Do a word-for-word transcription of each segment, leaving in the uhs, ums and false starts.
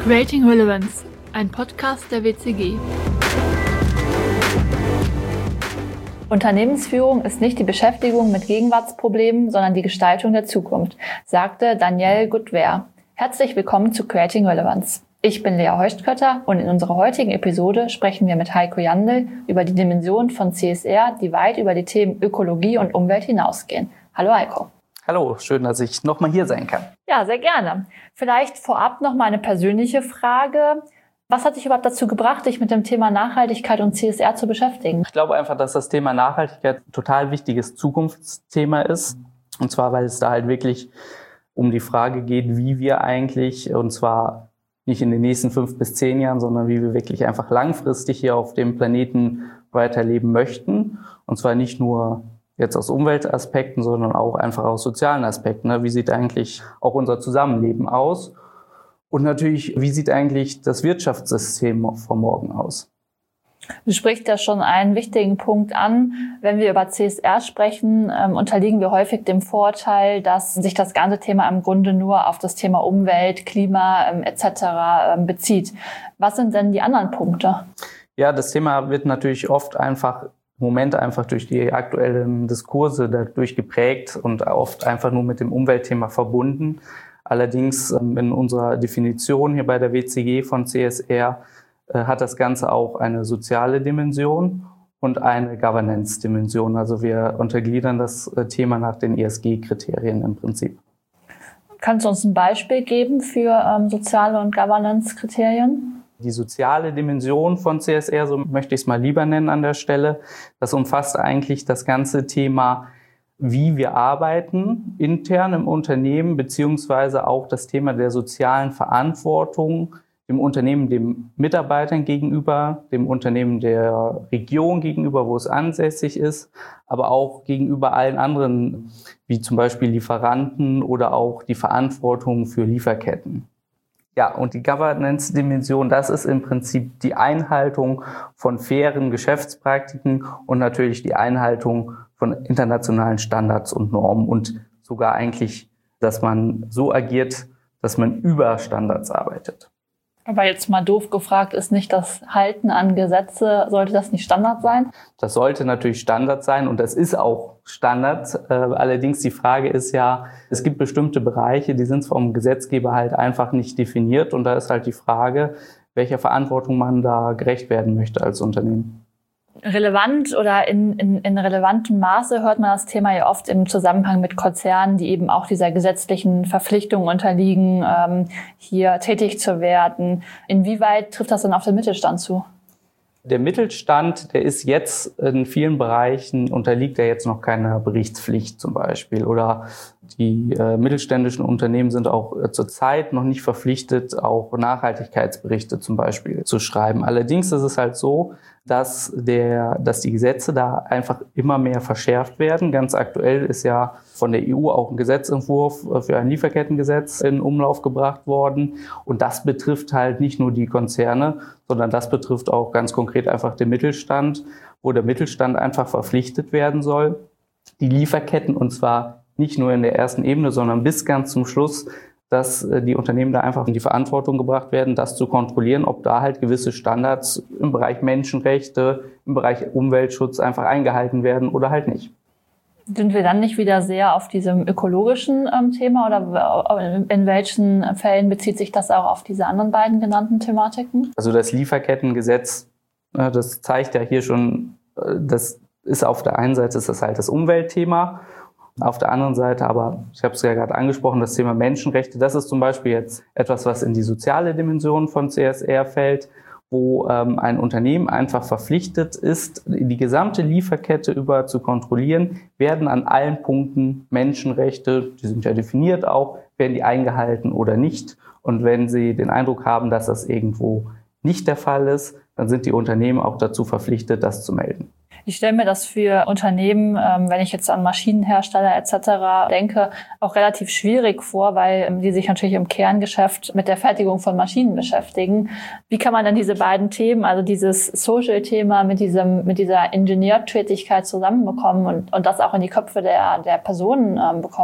Creating Relevance, ein Podcast der W C G. Unternehmensführung ist nicht die Beschäftigung mit Gegenwartsproblemen, sondern die Gestaltung der Zukunft, sagte Danielle Goodware. Herzlich willkommen zu Creating Relevance. Ich bin Lea Heustkötter und in unserer heutigen Episode sprechen wir mit Heiko Jandl über die Dimensionen von C S R, die weit über die Themen Ökologie und Umwelt hinausgehen. Hallo Heiko. Hallo, schön, dass ich nochmal hier sein kann. Ja, sehr gerne. Vielleicht vorab noch mal eine persönliche Frage. Was hat dich überhaupt dazu gebracht, dich mit dem Thema Nachhaltigkeit und C S R zu beschäftigen? Ich glaube einfach, dass das Thema Nachhaltigkeit ein total wichtiges Zukunftsthema ist. Und zwar, weil es da halt wirklich um die Frage geht, wie wir eigentlich, und zwar nicht in den nächsten fünf bis zehn Jahren, sondern wie wir wirklich einfach langfristig hier auf dem Planeten weiterleben möchten. Und zwar nicht nur jetzt aus Umweltaspekten, sondern auch einfach aus sozialen Aspekten. Wie sieht eigentlich auch unser Zusammenleben aus? Und natürlich, wie sieht eigentlich das Wirtschaftssystem von morgen aus? Du sprichst ja schon einen wichtigen Punkt an. Wenn wir über C S R sprechen, ähm, unterliegen wir häufig dem Vorteil, dass sich das ganze Thema im Grunde nur auf das Thema Umwelt, Klima ähm, et cetera ähm, bezieht. Was sind denn die anderen Punkte? Ja, das Thema wird natürlich oft einfach im Moment einfach durch die aktuellen Diskurse dadurch geprägt und oft einfach nur mit dem Umweltthema verbunden. Allerdings in unserer Definition hier bei der W C G von C S R hat das Ganze auch eine soziale Dimension und eine Governance-Dimension. Also wir untergliedern das Thema nach den E S G-Kriterien im Prinzip. Kannst du uns ein Beispiel geben für ähm, soziale und Governance-Kriterien? Die soziale Dimension von C S R, so möchte ich es mal lieber nennen an der Stelle, das umfasst eigentlich das ganze Thema, wie wir arbeiten intern im Unternehmen, beziehungsweise auch das Thema der sozialen Verantwortung dem Unternehmen, dem Mitarbeitern gegenüber, dem Unternehmen der Region gegenüber, wo es ansässig ist, aber auch gegenüber allen anderen, wie zum Beispiel Lieferanten oder auch die Verantwortung für Lieferketten. Ja, und die Governance-Dimension, das ist im Prinzip die Einhaltung von fairen Geschäftspraktiken und natürlich die Einhaltung von internationalen Standards und Normen und sogar eigentlich, dass man so agiert, dass man über Standards arbeitet. Aber jetzt mal doof gefragt, ist nicht das Halten an Gesetze, sollte das nicht Standard sein? Das sollte natürlich Standard sein und das ist auch Standard. Äh, allerdings die Frage ist ja, es gibt bestimmte Bereiche, die sind vom Gesetzgeber halt einfach nicht definiert und da ist halt die Frage, welcher Verantwortung man da gerecht werden möchte als Unternehmen. Relevant oder in, in, in relevantem Maße hört man das Thema ja oft im Zusammenhang mit Konzernen, die eben auch dieser gesetzlichen Verpflichtung unterliegen, ähm, hier tätig zu werden. Inwieweit trifft das dann auf den Mittelstand zu? Der Mittelstand, der ist jetzt in vielen Bereichen, unterliegt ja jetzt noch keiner Berichtspflicht zum Beispiel. Oder die äh, mittelständischen Unternehmen sind auch äh, zurzeit noch nicht verpflichtet, auch Nachhaltigkeitsberichte zum Beispiel zu schreiben. Allerdings ist es halt so, dass der, dass die Gesetze da einfach immer mehr verschärft werden. Ganz aktuell ist ja von der E U auch ein Gesetzentwurf für ein Lieferkettengesetz in Umlauf gebracht worden. Und das betrifft halt nicht nur die Konzerne, sondern das betrifft auch ganz konkret einfach den Mittelstand, wo der Mittelstand einfach verpflichtet werden soll, die Lieferketten, und zwar nicht nur in der ersten Ebene, sondern bis ganz zum Schluss, dass die Unternehmen da einfach in die Verantwortung gebracht werden, das zu kontrollieren, ob da halt gewisse Standards im Bereich Menschenrechte, im Bereich Umweltschutz einfach eingehalten werden oder halt nicht. Sind wir dann nicht wieder sehr auf diesem ökologischen ähm, Thema oder in welchen Fällen bezieht sich das auch auf diese anderen beiden genannten Thematiken? Also das Lieferkettengesetz, das zeigt ja hier schon, das ist auf der einen Seite ist das halt das Umweltthema. Auf der anderen Seite aber, ich habe es ja gerade angesprochen, das Thema Menschenrechte, das ist zum Beispiel jetzt etwas, was in die soziale Dimension von C S R fällt, wo ähm, ein Unternehmen einfach verpflichtet ist, die gesamte Lieferkette über zu kontrollieren, werden an allen Punkten Menschenrechte, die sind ja definiert auch, werden die eingehalten oder nicht. Und wenn sie den Eindruck haben, dass das irgendwo nicht der Fall ist, dann sind die Unternehmen auch dazu verpflichtet, das zu melden. Ich stelle mir das für Unternehmen, ähm, wenn ich jetzt an Maschinenhersteller et cetera denke, auch relativ schwierig vor, weil ähm, die sich natürlich im Kerngeschäft mit der Fertigung von Maschinen beschäftigen. Wie kann man dann diese beiden Themen, also dieses Social-Thema mit diesem mit dieser Ingenieurtätigkeit zusammenbekommen und, und das auch in die Köpfe der, der Personen ähm, bekommen?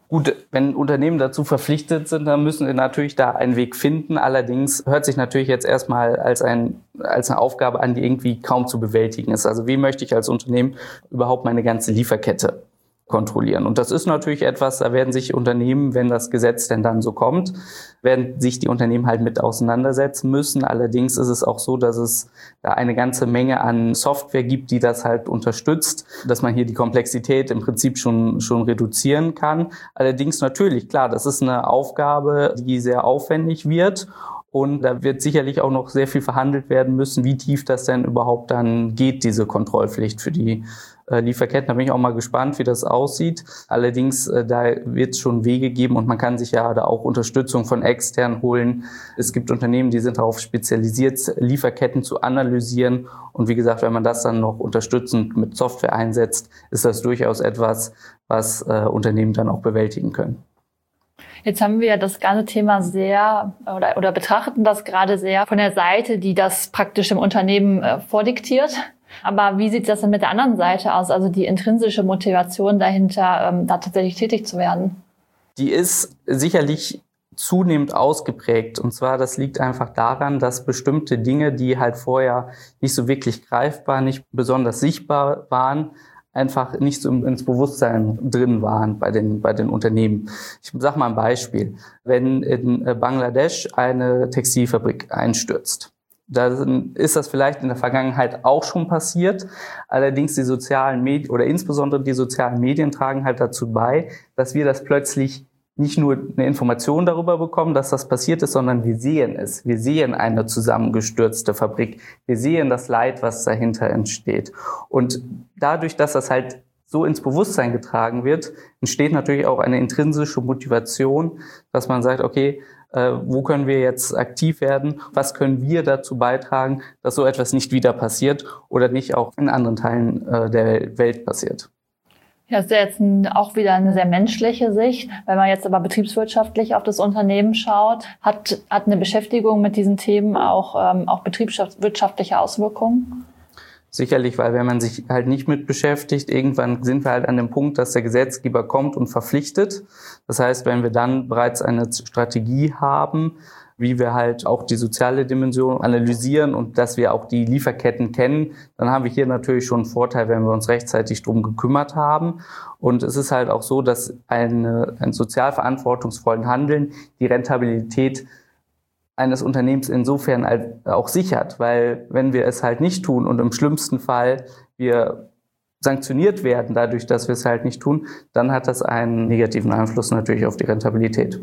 Gut, wenn Unternehmen dazu verpflichtet sind, dann müssen wir natürlich da einen Weg finden. Allerdings hört sich natürlich jetzt erstmal als, ein, als eine Aufgabe an, die irgendwie kaum zu bewältigen ist. Also wie möchte ich als Unternehmen überhaupt meine ganze Lieferkette kontrollieren? Und das ist natürlich etwas, da werden sich Unternehmen, wenn das Gesetz denn dann so kommt, werden sich die Unternehmen halt mit auseinandersetzen müssen. Allerdings ist es auch so, dass es da eine ganze Menge an Software gibt, die das halt unterstützt, dass man hier die Komplexität im Prinzip schon, schon reduzieren kann. Allerdings natürlich, klar, das ist eine Aufgabe, die sehr aufwendig wird. Und da wird sicherlich auch noch sehr viel verhandelt werden müssen, wie tief das denn überhaupt dann geht, diese Kontrollpflicht für die äh, Lieferketten. Da bin ich auch mal gespannt, wie das aussieht. Allerdings, äh, da wird es schon Wege geben und man kann sich ja da auch Unterstützung von extern holen. Es gibt Unternehmen, die sind darauf spezialisiert, Lieferketten zu analysieren. Und wie gesagt, wenn man das dann noch unterstützend mit Software einsetzt, ist das durchaus etwas, was äh, Unternehmen dann auch bewältigen können. Jetzt haben wir das ganze Thema sehr oder, oder betrachten das gerade sehr von der Seite, die das praktisch im Unternehmen äh, vordiktiert. Aber wie sieht das denn mit der anderen Seite aus, also die intrinsische Motivation dahinter, ähm, da tatsächlich tätig zu werden? Die ist sicherlich zunehmend ausgeprägt. Und zwar, das liegt einfach daran, dass bestimmte Dinge, die halt vorher nicht so wirklich greifbar, nicht besonders sichtbar waren, einfach nicht so ins Bewusstsein drin waren bei den, bei den Unternehmen. Ich sage mal ein Beispiel. Wenn in Bangladesch eine Textilfabrik einstürzt, dann ist das vielleicht in der Vergangenheit auch schon passiert. Allerdings die sozialen Medien oder insbesondere die sozialen Medien tragen halt dazu bei, dass wir das plötzlich nicht nur eine Information darüber bekommen, dass das passiert ist, sondern wir sehen es. Wir sehen eine zusammengestürzte Fabrik. Wir sehen das Leid, was dahinter entsteht. Und dadurch, dass das halt so ins Bewusstsein getragen wird, entsteht natürlich auch eine intrinsische Motivation, dass man sagt, okay, äh, wo können wir jetzt aktiv werden? Was können wir dazu beitragen, dass so etwas nicht wieder passiert oder nicht auch in anderen Teilen äh, der Welt passiert? Ja, das ist ja jetzt ein, auch wieder eine sehr menschliche Sicht. Wenn man jetzt aber betriebswirtschaftlich auf das Unternehmen schaut, hat, hat eine Beschäftigung mit diesen Themen auch, ähm, auch betriebswirtschaftliche Auswirkungen? Sicherlich, weil wenn man sich halt nicht mit beschäftigt, irgendwann sind wir halt an dem Punkt, dass der Gesetzgeber kommt und verpflichtet. Das heißt, wenn wir dann bereits eine Strategie haben, wie wir halt auch die soziale Dimension analysieren und dass wir auch die Lieferketten kennen, dann haben wir hier natürlich schon einen Vorteil, wenn wir uns rechtzeitig drum gekümmert haben. Und es ist halt auch so, dass eine, ein sozial verantwortungsvollen Handeln die Rentabilität eines Unternehmens insofern auch sichert, weil wenn wir es halt nicht tun und im schlimmsten Fall wir sanktioniert werden dadurch, dass wir es halt nicht tun, dann hat das einen negativen Einfluss natürlich auf die Rentabilität.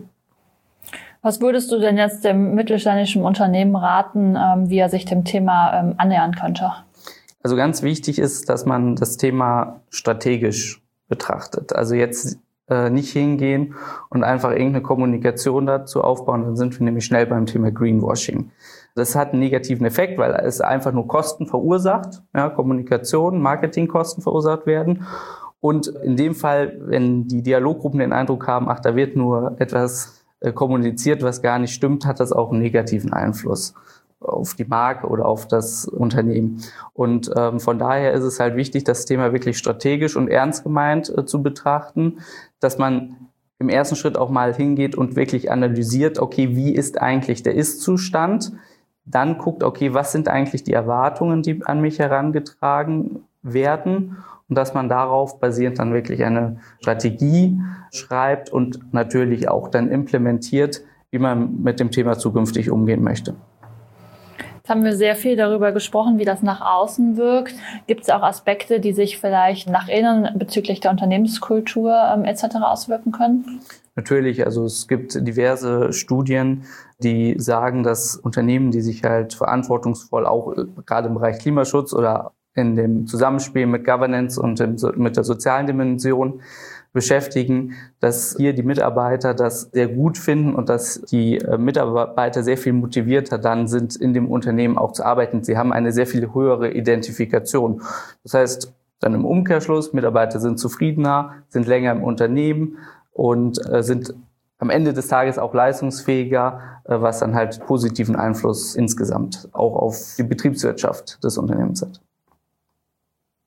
Was würdest du denn jetzt dem mittelständischen Unternehmen raten, ähm, wie er sich dem Thema ähm, annähern könnte? Also ganz wichtig ist, dass man das Thema strategisch betrachtet. Also jetzt äh, nicht hingehen und einfach irgendeine Kommunikation dazu aufbauen, dann sind wir nämlich schnell beim Thema Greenwashing. Das hat einen negativen Effekt, weil es einfach nur Kosten verursacht, ja, Kommunikation, Marketingkosten verursacht werden. Und in dem Fall, wenn die Dialoggruppen den Eindruck haben, ach, da wird nur etwas kommuniziert, was gar nicht stimmt, hat das auch einen negativen Einfluss auf die Marke oder auf das Unternehmen. Und ähm, von daher ist es halt wichtig, das Thema wirklich strategisch und ernst gemeint äh, zu betrachten, dass man im ersten Schritt auch mal hingeht und wirklich analysiert, okay, wie ist eigentlich der Ist-Zustand? Dann guckt, okay, was sind eigentlich die Erwartungen, die an mich herangetragen werden? Und dass man darauf basierend dann wirklich eine Strategie schreibt und natürlich auch dann implementiert, wie man mit dem Thema zukünftig umgehen möchte. Jetzt haben wir sehr viel darüber gesprochen, wie das nach außen wirkt. Gibt es auch Aspekte, die sich vielleicht nach innen bezüglich der Unternehmenskultur ähm, et cetera auswirken können? Natürlich, also es gibt diverse Studien, die sagen, dass Unternehmen, die sich halt verantwortungsvoll auch gerade im Bereich Klimaschutz oder in dem Zusammenspiel mit Governance und dem, mit der sozialen Dimension beschäftigen, dass hier die Mitarbeiter das sehr gut finden und dass die Mitarbeiter sehr viel motivierter dann sind, in dem Unternehmen auch zu arbeiten. Sie haben eine sehr viel höhere Identifikation. Das heißt, dann im Umkehrschluss, Mitarbeiter sind zufriedener, sind länger im Unternehmen und sind am Ende des Tages auch leistungsfähiger, was dann halt positiven Einfluss insgesamt auch auf die Betriebswirtschaft des Unternehmens hat.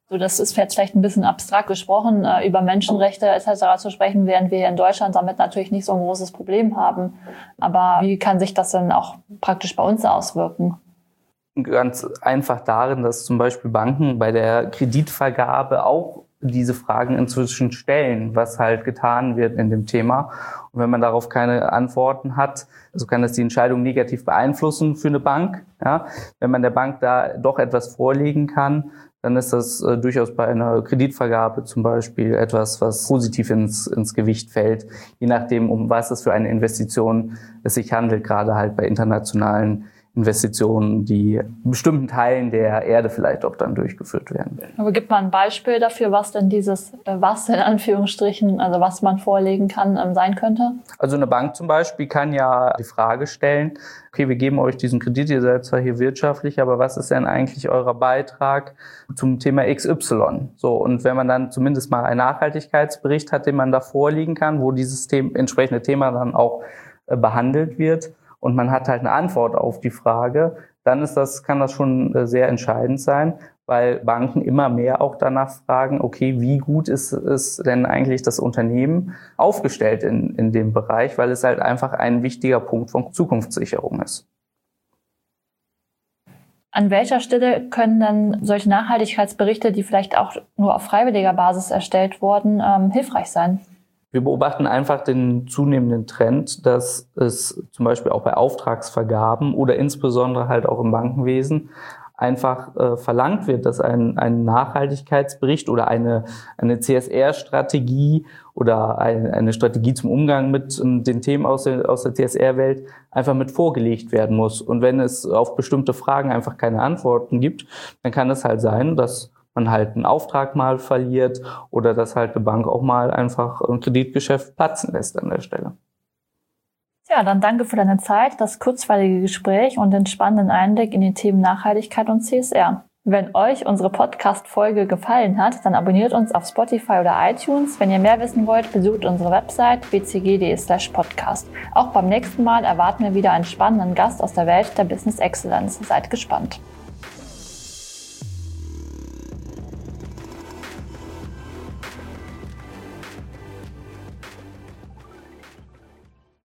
So, das ist jetzt vielleicht ein bisschen abstrakt gesprochen, äh, über Menschenrechte et cetera zu sprechen, während wir hier in Deutschland damit natürlich nicht so ein großes Problem haben. Aber wie kann sich das denn auch praktisch bei uns auswirken? Ganz einfach darin, dass zum Beispiel Banken bei der Kreditvergabe auch diese Fragen inzwischen stellen, was halt getan wird in dem Thema. Und wenn man darauf keine Antworten hat, so kann das die Entscheidung negativ beeinflussen für eine Bank. Ja, wenn man der Bank da doch etwas vorlegen kann, dann ist das äh, durchaus bei einer Kreditvergabe zum Beispiel etwas, was positiv ins, ins Gewicht fällt, je nachdem, um was es für eine Investition es sich handelt, gerade halt bei internationalen Investitionen, die in bestimmten Teilen der Erde vielleicht auch dann durchgeführt werden. Aber gibt man ein Beispiel dafür, was denn dieses, was in Anführungsstrichen, also was man vorlegen kann, sein könnte? Also eine Bank zum Beispiel kann ja die Frage stellen, okay, wir geben euch diesen Kredit, ihr seid zwar hier wirtschaftlich, aber was ist denn eigentlich euer Beitrag zum Thema X Y? So, und wenn man dann zumindest mal einen Nachhaltigkeitsbericht hat, den man da vorlegen kann, wo dieses Thema, entsprechende Thema dann auch äh, behandelt wird, und man hat halt eine Antwort auf die Frage, dann ist das, kann das schon sehr entscheidend sein, weil Banken immer mehr auch danach fragen, okay, wie gut ist es denn eigentlich das Unternehmen aufgestellt in, in dem Bereich, weil es halt einfach ein wichtiger Punkt von Zukunftssicherung ist. An welcher Stelle können dann solche Nachhaltigkeitsberichte, die vielleicht auch nur auf freiwilliger Basis erstellt wurden, ähm, hilfreich sein? Wir beobachten einfach den zunehmenden Trend, dass es zum Beispiel auch bei Auftragsvergaben oder insbesondere halt auch im Bankenwesen einfach äh, verlangt wird, dass ein, ein Nachhaltigkeitsbericht oder eine, eine C S R-Strategie oder ein, eine Strategie zum Umgang mit ähm, den Themen aus der, aus der C S R-Welt einfach mit vorgelegt werden muss. Und wenn es auf bestimmte Fragen einfach keine Antworten gibt, dann kann es halt sein, dass man halt einen Auftrag mal verliert oder dass halt eine Bank auch mal einfach ein Kreditgeschäft platzen lässt an der Stelle. Ja, dann danke für deine Zeit, das kurzweilige Gespräch und den spannenden Einblick in die Themen Nachhaltigkeit und C S R. Wenn euch unsere Podcast-Folge gefallen hat, dann abonniert uns auf Spotify oder iTunes. Wenn ihr mehr wissen wollt, besucht unsere Website w c g punkt d e slash podcast. Auch beim nächsten Mal erwarten wir wieder einen spannenden Gast aus der Welt der Business Excellence. Seid gespannt.